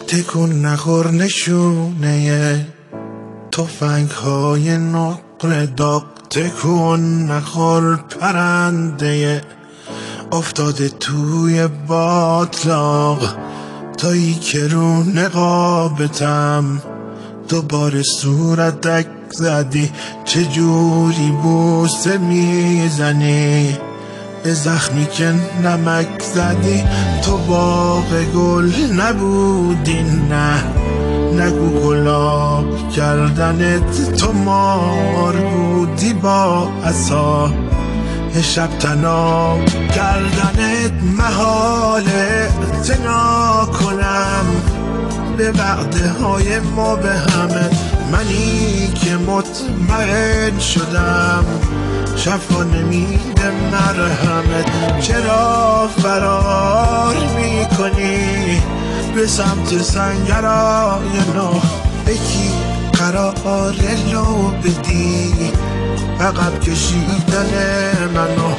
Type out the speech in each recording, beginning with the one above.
تکون نخور نشونه تفنگ های نقره داغ، تکون نخور پرنده افتاده توی باطلاق، تایی که رو نقابتم دوباره صورتک زدی، چجوری بوسه میزنی به زخمی که نمک زدی. تو باغ گل نبودی، نه نگو گلاب کردنت، تو مار بودی با عصا شب تناب کردنت. محاله تنا کنم به وعده های ما به همه، منی که مطمئن شدم شفا نمیده مرهمت. چرا فرار میکنی به سمت سنگرهای نو؟ یکی قرار لو بدی عقب کشیدن منو.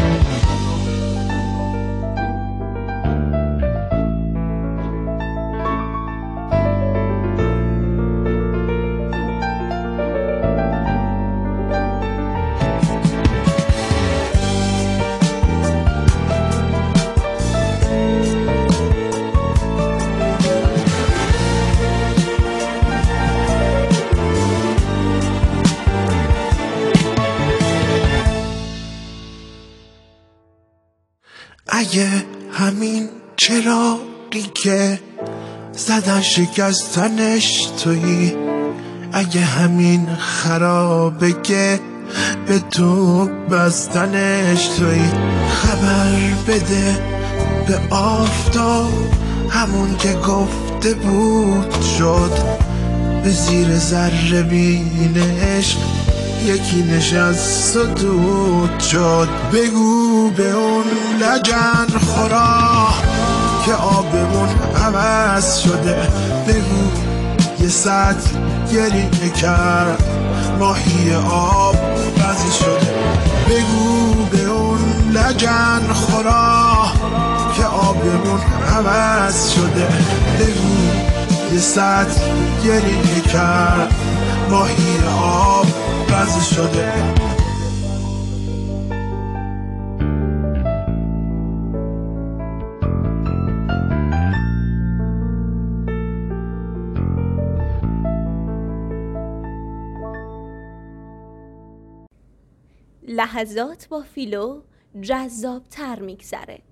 اگه همین چراغی که زدن شکستنش تویی، اگه همین خرابه که به تو بستنش تویی، خبر بده به آفتاب همون که گفته بود شد، به زیر ذره بینش یکی نشست و دود شد. بگو به اون لجن خورا که آبمون عوض شده، بگو یه سطل گریه کرد ماهی آب بزی شده. بگو به اون لجن خورا که آبمون عوض شده، بگو یه سطل گریه کرد ماهی آب بزی شده. لحظات با فیلو جذاب‌تر میگذره.